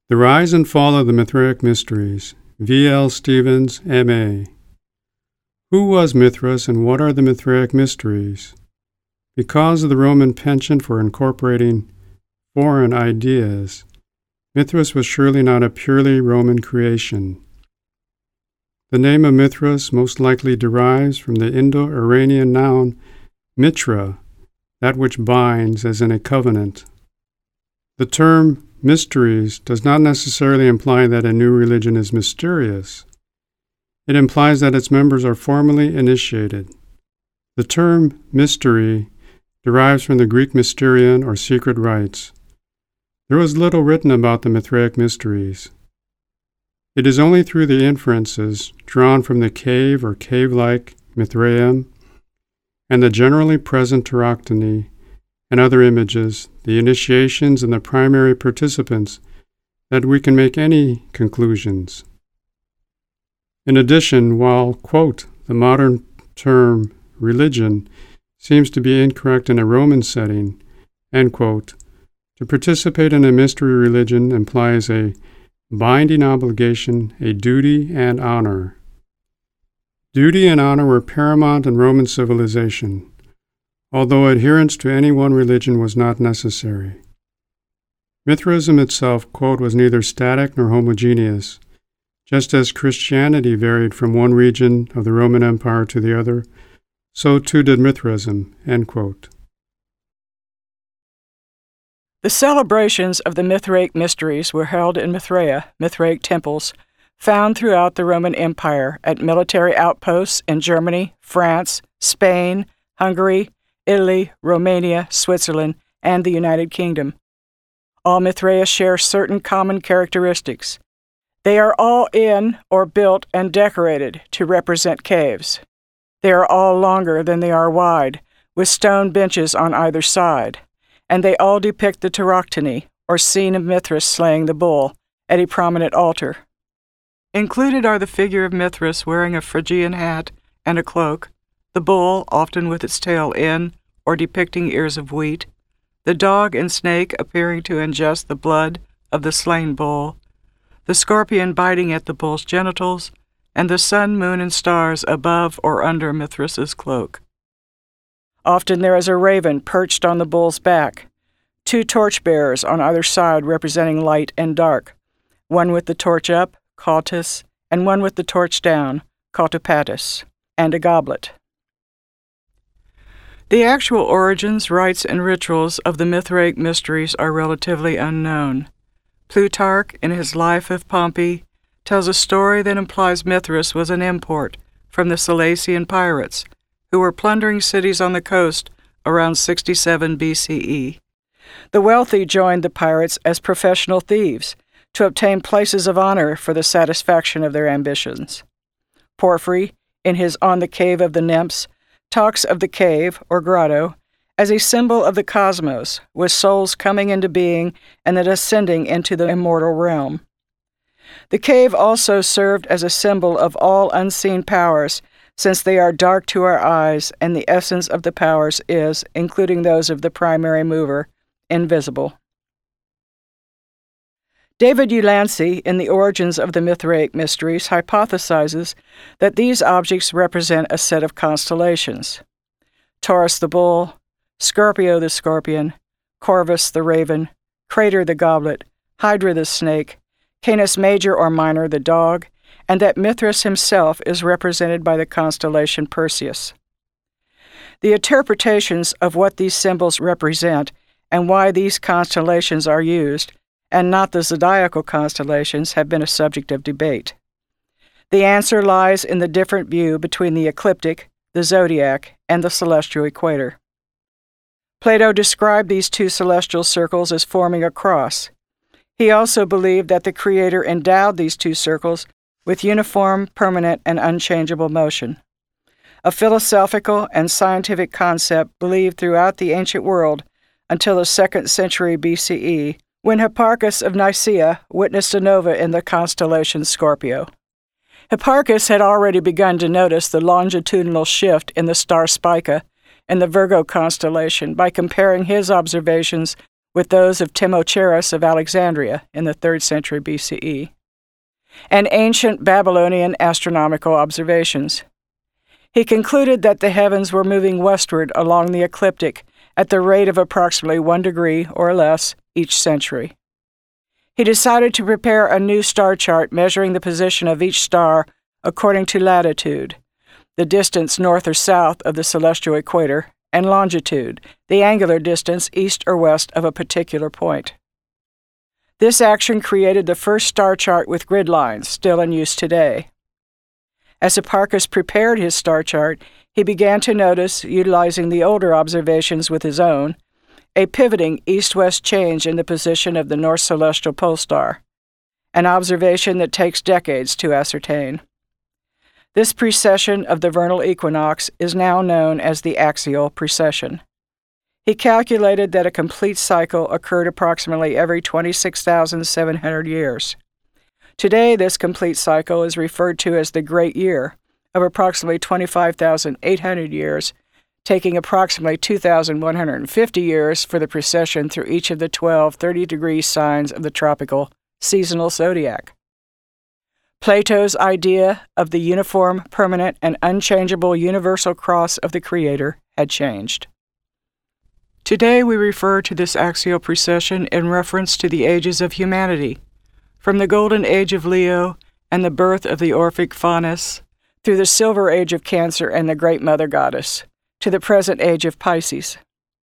The Rise and Fall of the Mithraic Mysteries, V.L. Stevens, M.A. Who was Mithras and what are the Mithraic Mysteries? Because of the Roman penchant for incorporating foreign ideas, Mithras was surely not a purely Roman creation. The name of Mithras most likely derives from the Indo-Iranian noun mitra, that which binds, as in a covenant. The term mysteries does not necessarily imply that a new religion is mysterious. It implies that its members are formally initiated. The term mystery derives from the Greek mysterion or secret rites. There was little written about the Mithraic mysteries. It is only through the inferences drawn from the cave or cave-like Mithraeum and the generally present Tauroctony and other images, the initiations and the primary participants, that we can make any conclusions. In addition, while, quote, the modern term religion seems to be incorrect in a Roman setting, end quote, to participate in a mystery religion implies a binding obligation, a duty and honor. Duty and honor were paramount in Roman civilization, although adherence to any one religion was not necessary. Mithraism itself, quote, was neither static nor homogeneous. Just as Christianity varied from one region of the Roman Empire to the other, so too did Mithraism, end quote. The celebrations of the Mithraic mysteries were held in Mithraea, Mithraic temples, found throughout the Roman Empire at military outposts in Germany, France, Spain, Hungary, Italy, Romania, Switzerland, and the United Kingdom. All Mithraea share certain common characteristics. They are all in or built and decorated to represent caves. They are all longer than they are wide, with stone benches on either side, and they all depict the Tauroctony, or scene of Mithras slaying the bull, at a prominent altar. Included are the figure of Mithras wearing a Phrygian hat and a cloak, the bull, often with its tail in or depicting ears of wheat, the dog and snake appearing to ingest the blood of the slain bull, the scorpion biting at the bull's genitals, and the sun, moon, and stars above or under Mithras's cloak. Often there is a raven perched on the bull's back, two torchbearers on either side representing light and dark, one with the torch up, Cautus, and one with the torch down, Cautopatus, and a goblet. The actual origins, rites, and rituals of the Mithraic mysteries are relatively unknown. Plutarch, in his Life of Pompey, tells a story that implies Mithras was an import from the Cilician pirates, who were plundering cities on the coast around 67 BCE. The wealthy joined the pirates as professional thieves to obtain places of honor for the satisfaction of their ambitions. Porphyry, in his On the Cave of the Nymphs, talks of the cave, or grotto, as a symbol of the cosmos, with souls coming into being and then ascending into the immortal realm. The cave also served as a symbol of all unseen powers, since they are dark to our eyes, and the essence of the powers is, including those of the primary mover, invisible. David Ulansey, in The Origins of the Mithraic Mysteries, hypothesizes that these objects represent a set of constellations: Taurus the bull, Scorpio the scorpion, Corvus the raven, Crater the goblet, Hydra the snake, Canis Major or Minor the dog, and that Mithras himself is represented by the constellation Perseus. The interpretations of what these symbols represent and why these constellations are used, and not the zodiacal constellations, have been a subject of debate. The answer lies in the different view between the ecliptic, the zodiac, and the celestial equator. Plato described these two celestial circles as forming a cross. He also believed that the Creator endowed these two circles with uniform, permanent, and unchangeable motion, a philosophical and scientific concept believed throughout the ancient world until the 2nd century BCE, when Hipparchus of Nicaea witnessed a nova in the constellation Scorpio. Hipparchus had already begun to notice the longitudinal shift in the star Spica in the Virgo constellation by comparing his observations with those of Timocharis of Alexandria in the 3rd century BCE, and ancient Babylonian astronomical observations. He concluded that the heavens were moving westward along the ecliptic at the rate of approximately 1 degree or less each century. He decided to prepare a new star chart measuring the position of each star according to latitude, the distance north or south of the celestial equator, and longitude, the angular distance east or west of a particular point. This action created the first star chart with grid lines, still in use today. As Hipparchus prepared his star chart, he began to notice, utilizing the older observations with his own, a pivoting east-west change in the position of the North Celestial Pole Star, an observation that takes decades to ascertain. This precession of the vernal equinox is now known as the axial precession. He calculated that a complete cycle occurred approximately every 26,700 years. Today, this complete cycle is referred to as the Great Year, of approximately 25,800 years, taking approximately 2,150 years for the precession through each of the 12 30-degree signs of the tropical seasonal zodiac. Plato's idea of the uniform, permanent, and unchangeable universal cross of the Creator had changed. Today we refer to this axial precession in reference to the ages of humanity, from the Golden Age of Leo and the birth of the Orphic Faunus, through the Silver Age of Cancer and the Great Mother Goddess, to the present age of Pisces.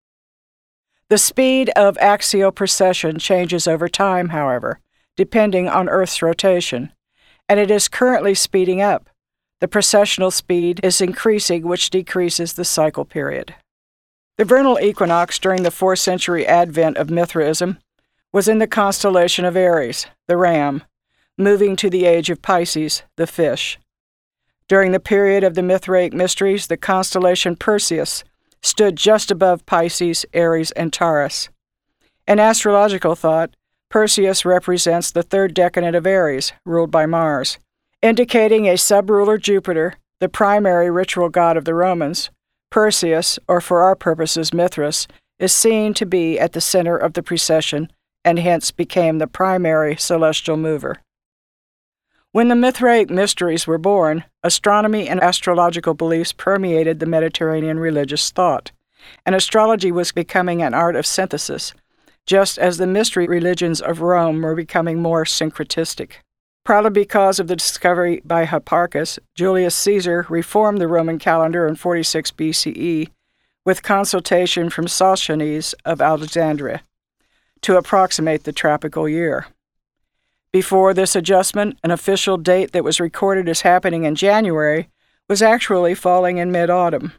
The speed of axial precession changes over time, however, depending on Earth's rotation, and it is currently speeding up. The precessional speed is increasing, which decreases the cycle period. The vernal equinox during the 4th century advent of Mithraism was in the constellation of Aries, the ram, moving to the age of Pisces, the fish. During the period of the Mithraic mysteries, the constellation Perseus stood just above Pisces, Aries, and Taurus. In astrological thought, Perseus represents the 3rd decanate of Aries, ruled by Mars, indicating a sub-ruler Jupiter, the primary ritual god of the Romans. Perseus, or for our purposes Mithras, is seen to be at the center of the precession and hence became the primary celestial mover. When the Mithraic mysteries were born, astronomy and astrological beliefs permeated the Mediterranean religious thought, and astrology was becoming an art of synthesis, just as the mystery religions of Rome were becoming more syncretistic. Probably because of the discovery by Hipparchus, Julius Caesar reformed the Roman calendar in 46 BCE with consultation from Sosthenes of Alexandria to approximate the tropical year. Before this adjustment, an official date that was recorded as happening in January was actually falling in mid-autumn.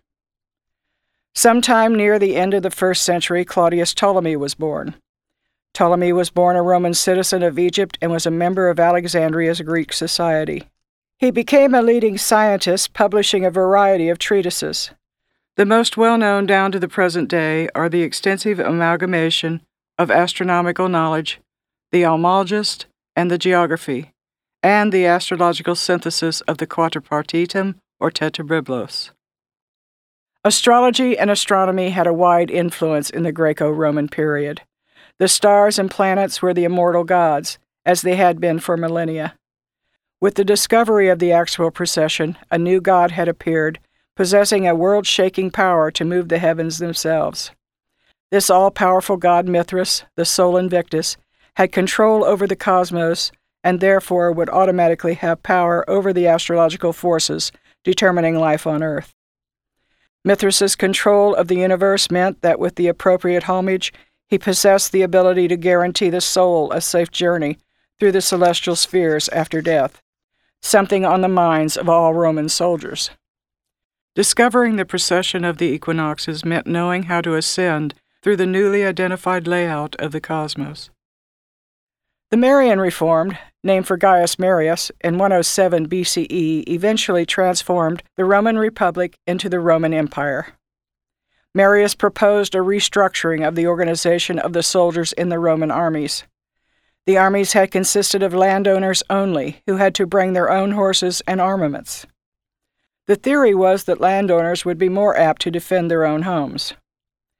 Sometime near the end of the 1st century, Claudius Ptolemy was born. Ptolemy was born a Roman citizen of Egypt and was a member of Alexandria's Greek society. He became a leading scientist, publishing a variety of treatises. The most well-known down to the present day are the extensive amalgamation of astronomical knowledge, the Almagest, and the Geography, and the astrological synthesis of the Quattupartitum or Tetrabiblos. Astrology and astronomy had a wide influence in the Greco-Roman period. The stars and planets were the immortal gods, as they had been for millennia. With the discovery of the axial precession, a new god had appeared, possessing a world-shaking power to move the heavens themselves. This all-powerful god Mithras, the Sol Invictus, had control over the cosmos and therefore would automatically have power over the astrological forces determining life on Earth. Mithras's control of the universe meant that with the appropriate homage, he possessed the ability to guarantee the soul a safe journey through the celestial spheres after death, something on the minds of all Roman soldiers. Discovering the precession of the equinoxes meant knowing how to ascend through the newly identified layout of the cosmos. The Marian Reformed, named for Gaius Marius, in 107 BCE, eventually transformed the Roman Republic into the Roman Empire. Marius proposed a restructuring of the organization of the soldiers in the Roman armies. The armies had consisted of landowners only, who had to bring their own horses and armaments. The theory was that landowners would be more apt to defend their own homes.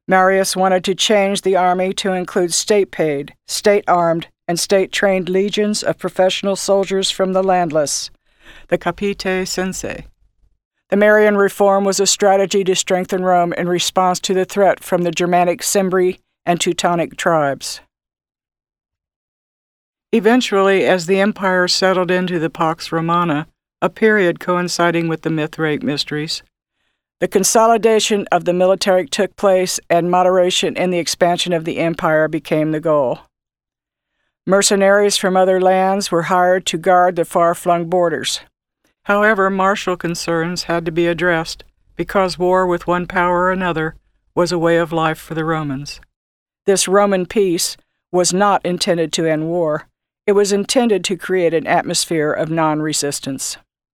Marius wanted to change the army to include state-paid, state-armed, and state-trained legions of professional soldiers from the landless, the capite sensae. The Marian reform was a strategy to strengthen Rome in response to the threat from the Germanic Cimbri and Teutonic tribes. Eventually, as the empire settled into the Pax Romana, a period coinciding with the Mithraic Mysteries, the consolidation of the military took place and moderation in the expansion of the empire became the goal. Mercenaries from other lands were hired to guard the far-flung borders. However, martial concerns had to be addressed because war with one power or another was a way of life for the Romans. This Roman peace was not intended to end war. It was intended to create an atmosphere of non-resistance.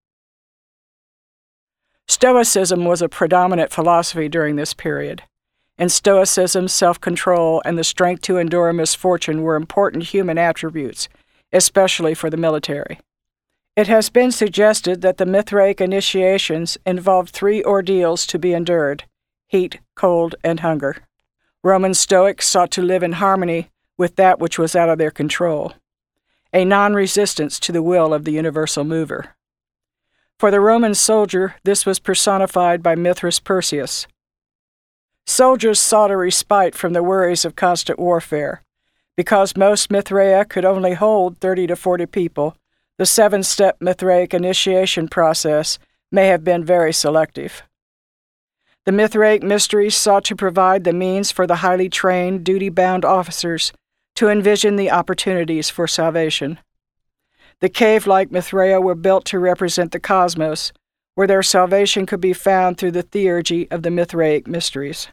Stoicism was a predominant philosophy during this period. In Stoicism, self-control and the strength to endure misfortune were important human attributes, especially for the military. It has been suggested that the Mithraic initiations involved 3 ordeals to be endured: heat, cold, and hunger. Roman Stoics sought to live in harmony with that which was out of their control, a non-resistance to the will of the universal mover. For the Roman soldier, this was personified by Mithras Perseus. Soldiers sought a respite from the worries of constant warfare. Because most Mithraea could only hold 30 to 40 people, the 7-step Mithraic initiation process may have been very selective. The Mithraic Mysteries sought to provide the means for the highly trained, duty-bound officers to envision the opportunities for salvation. The cave-like Mithraea were built to represent the cosmos, where their salvation could be found through the theurgy of the Mithraic Mysteries.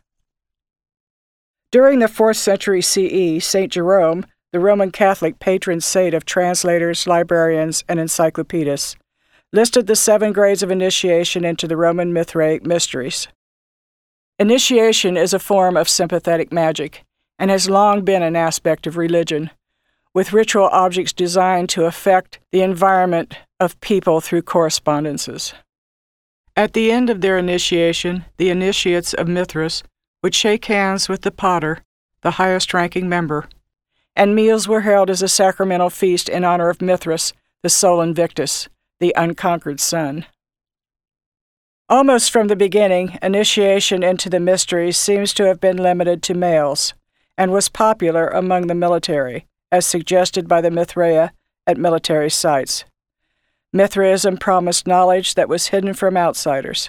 During the 4th century CE, St. Jerome, the Roman Catholic patron saint of translators, librarians, and encyclopedists, listed the 7 grades of initiation into the Roman Mithraic Mysteries. Initiation is a form of sympathetic magic and has long been an aspect of religion, with ritual objects designed to affect the environment of people through correspondences. At the end of their initiation, the initiates of Mithras would shake hands with the pater, the highest-ranking member, and meals were held as a sacramental feast in honor of Mithras, the Sol Invictus, the unconquered sun. Almost from the beginning, initiation into the mysteries seems to have been limited to males, and was popular among the military, as suggested by the Mithraea at military sites. Mithraism promised knowledge that was hidden from outsiders.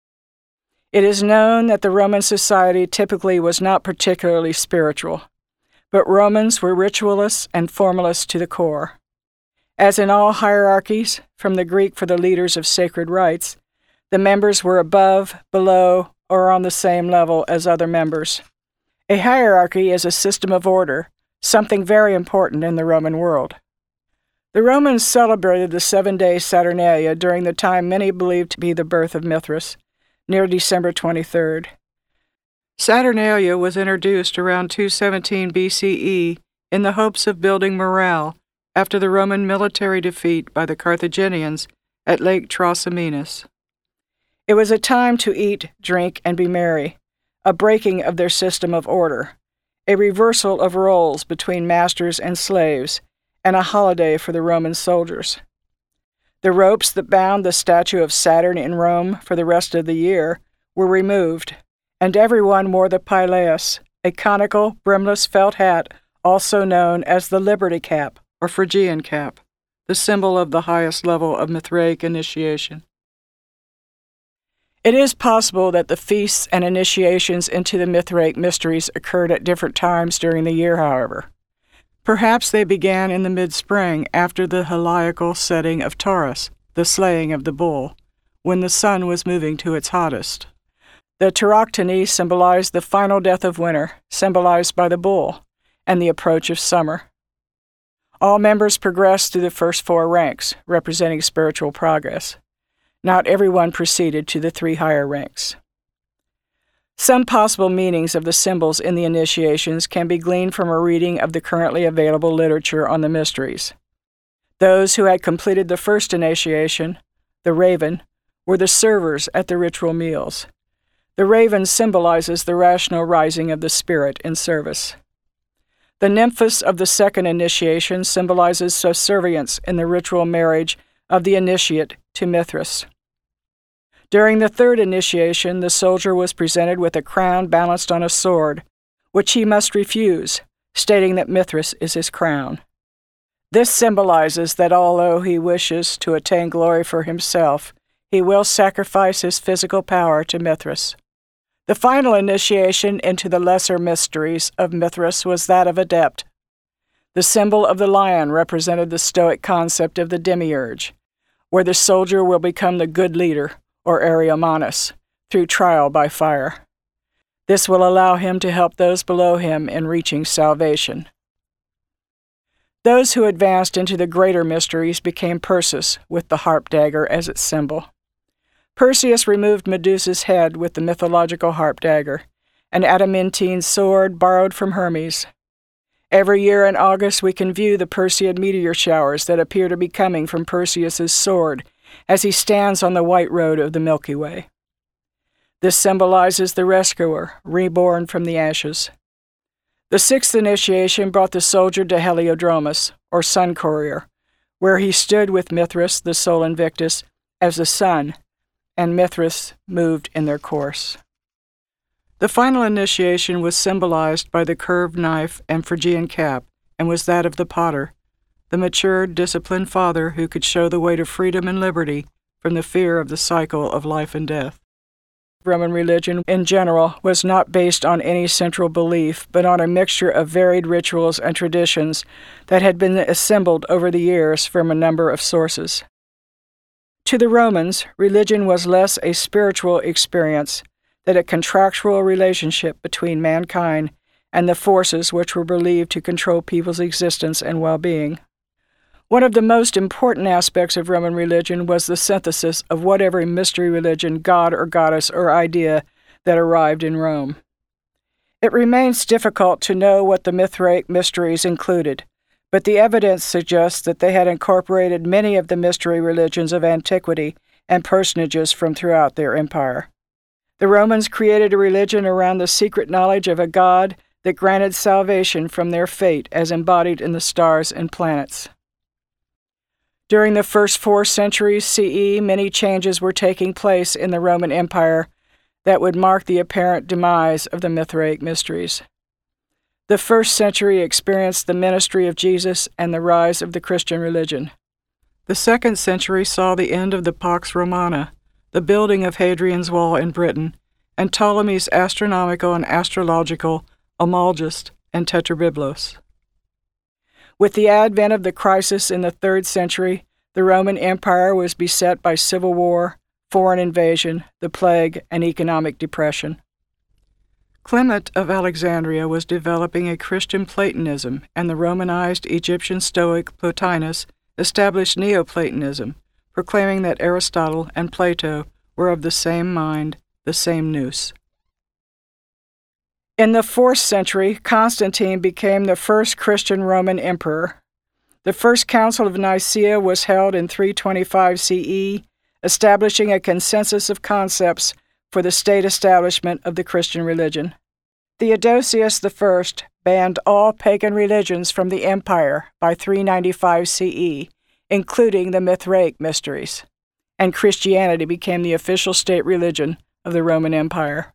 It is known that the Roman society typically was not particularly spiritual, but Romans were ritualists and formalists to the core. As in all hierarchies, from the Greek for the leaders of sacred rites, the members were above, below, or on the same level as other members. A hierarchy is a system of order, something very important in the Roman world. The Romans celebrated the 7-day Saturnalia during the time many believed to be the birth of Mithras, near December 23rd. Saturnalia was introduced around 217 BCE in the hopes of building morale after the Roman military defeat by the Carthaginians at Lake Trasimenus. It was a time to eat, drink, and be merry, a breaking of their system of order, a reversal of roles between masters and slaves, and a holiday for the Roman soldiers. The ropes that bound the statue of Saturn in Rome for the rest of the year were removed, and everyone wore the pileus, a conical, brimless felt hat also known as the Liberty Cap or Phrygian Cap, the symbol of the highest level of Mithraic initiation. It is possible that the feasts and initiations into the Mithraic Mysteries occurred at different times during the year, however. Perhaps they began in the mid-spring after the heliacal setting of Taurus, the slaying of the bull, when the sun was moving to its hottest. The Tauroctony symbolized the final death of winter, symbolized by the bull, and the approach of summer. All members progressed through the first 4 ranks, representing spiritual progress. Not everyone proceeded to the 3 higher ranks. Some possible meanings of the symbols in the initiations can be gleaned from a reading of the currently available literature on the mysteries. Those who had completed the first initiation, the raven, were the servers at the ritual meals. The raven symbolizes the rational rising of the spirit in service. The nymphos of the second initiation symbolizes subservience in the ritual marriage of the initiate to Mithras. During the third initiation, the soldier was presented with a crown balanced on a sword, which he must refuse, stating that Mithras is his crown. This symbolizes that although he wishes to attain glory for himself, he will sacrifice his physical power to Mithras. The final initiation into the lesser mysteries of Mithras was that of adept. The symbol of the lion represented the Stoic concept of the demiurge, where the soldier will become the good leader, or Ariomanus, through trial by fire. This will allow him to help those below him in reaching salvation. Those who advanced into the greater mysteries became Perseus, with the harp dagger as its symbol. Perseus removed Medusa's head with the mythological harp dagger, an adamantine sword borrowed from Hermes. Every year in August we can view the Perseid meteor showers that appear to be coming from Perseus's sword as he stands on the white road of the Milky Way. This symbolizes the rescuer, reborn from the ashes. The sixth initiation brought the soldier to Heliodromus, or sun courier, where he stood with Mithras, the Sol Invictus, as the sun, and Mithras moved in their course. The final initiation was symbolized by the curved knife and Phrygian cap, and was that of the potter, the mature, disciplined father who could show the way to freedom and liberty from the fear of the cycle of life and death. Roman religion in general was not based on any central belief, but on a mixture of varied rituals and traditions that had been assembled over the years from a number of sources. To the Romans, religion was less a spiritual experience than a contractual relationship between mankind and the forces which were believed to control people's existence and well-being. One of the most important aspects of Roman religion was the synthesis of whatever mystery religion, god or goddess or idea that arrived in Rome. It remains difficult to know what the Mithraic mysteries included, but the evidence suggests that they had incorporated many of the mystery religions of antiquity and personages from throughout their empire. The Romans created a religion around the secret knowledge of a god that granted salvation from their fate as embodied in the stars and planets. During the first 4 centuries CE, many changes were taking place in the Roman Empire that would mark the apparent demise of the Mithraic mysteries. The 1st century experienced the ministry of Jesus and the rise of the Christian religion. The 2nd century saw the end of the Pax Romana, the building of Hadrian's Wall in Britain, and Ptolemy's astronomical and astrological Almagest and Tetrabiblos. With the advent of the crisis in the 3rd century, the Roman Empire was beset by civil war, foreign invasion, the plague, and economic depression. Clement of Alexandria was developing a Christian Platonism, and the Romanized Egyptian Stoic Plotinus established Neoplatonism, proclaiming that Aristotle and Plato were of the same mind, the same nous. In the 4th century, Constantine became the first Christian Roman emperor. The First Council of Nicaea was held in 325 CE, establishing a consensus of concepts for the state establishment of the Christian religion. Theodosius I banned all pagan religions from the empire by 395 CE, including the Mithraic mysteries, and Christianity became the official state religion of the Roman Empire.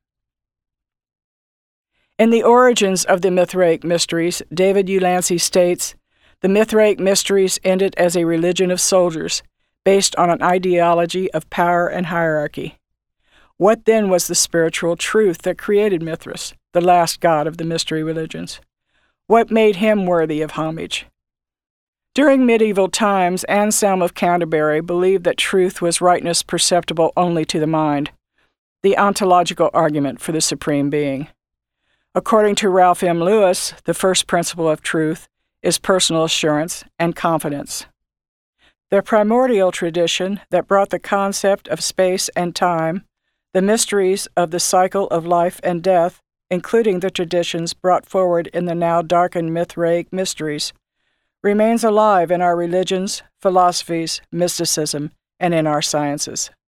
In the origins of the Mithraic mysteries, David Ulansey states, "The Mithraic mysteries ended as a religion of soldiers, based on an ideology of power and hierarchy." What then was the spiritual truth that created Mithras, the last god of the mystery religions? What made him worthy of homage? During medieval times, Anselm of Canterbury believed that truth was rightness perceptible only to the mind, the ontological argument for the Supreme Being. According to Ralph M. Lewis, the first principle of truth is personal assurance and confidence. The primordial tradition that brought the concept of space and time, the mysteries of the cycle of life and death, including the traditions brought forward in the now darkened Mithraic mysteries, remains alive in our religions, philosophies, mysticism, and in our sciences.